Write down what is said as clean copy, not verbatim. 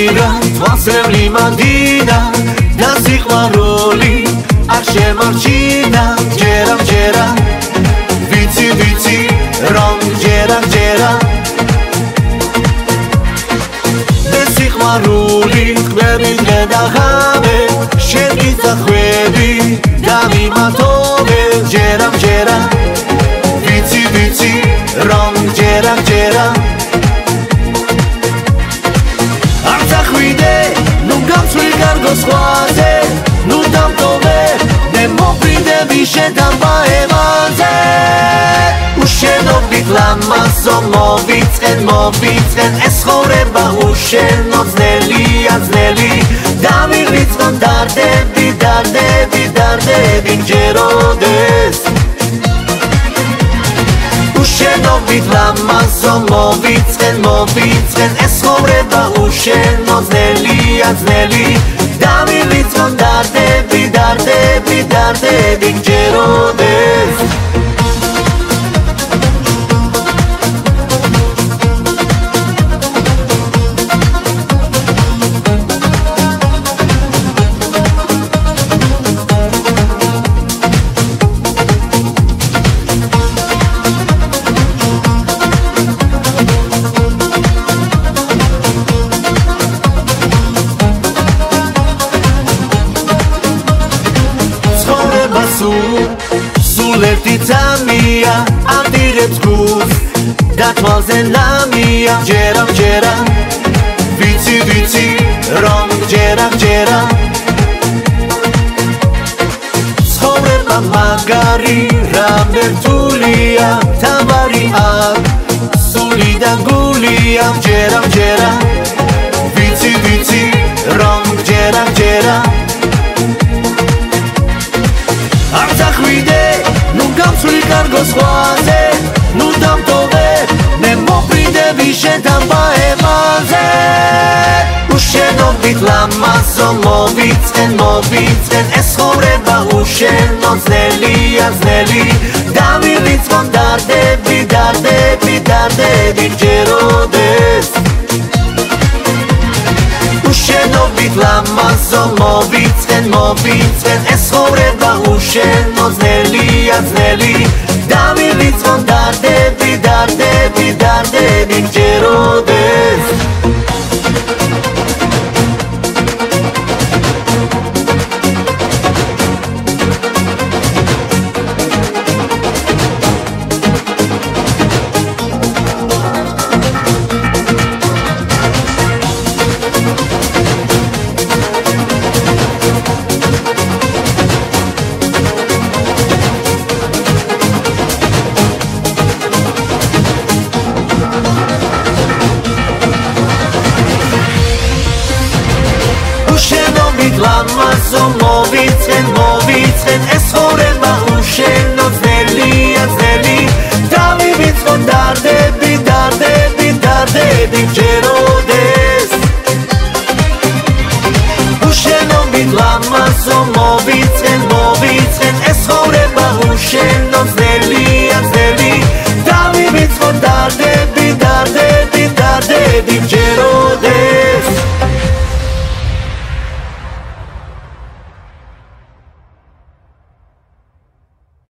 ირა თვალსემლი მანდინა და სიყვარული არ შემარჩინა ჯერა ვიცი რომ ჯერა და სიყვარული ხმები დღე და ღამე შენ გიწახვედი და მიმათოვე ჯერა ვიცი რომ ჯერა Squadre, nu dam tove, ne moprindemi šetam pa evanze Ušenobit lama so movicen Es horeba ušeno zneli Damir litzvan dardebi Gjerodes Ušenobit lama so movicen Es horeba ušeno zneli Damir litzvan dardebi Gjerodes Sul erti tamia Andirets guz Dat malzen lamia Jera Vici Rom jera Schoreba magari Rabertulia Tamari ag Sulida gulia Jera Vici Rom jera Cargo squadre, nu dam tove, ne moprindemi šetam pa evanze Ušenobit lama so movicen Es horeba ušeno zneli Damir litzvan dardebi Gjerodes Ušenobit lama so movicen Es horeba ušeno zneli Damir litzvan dardebi Gjerodes Lama so movicen Es horeba ušeno zneli Damir litzvan dardebi Gjerodes Ušenobit lama so movicen Es horeba ušeno zneli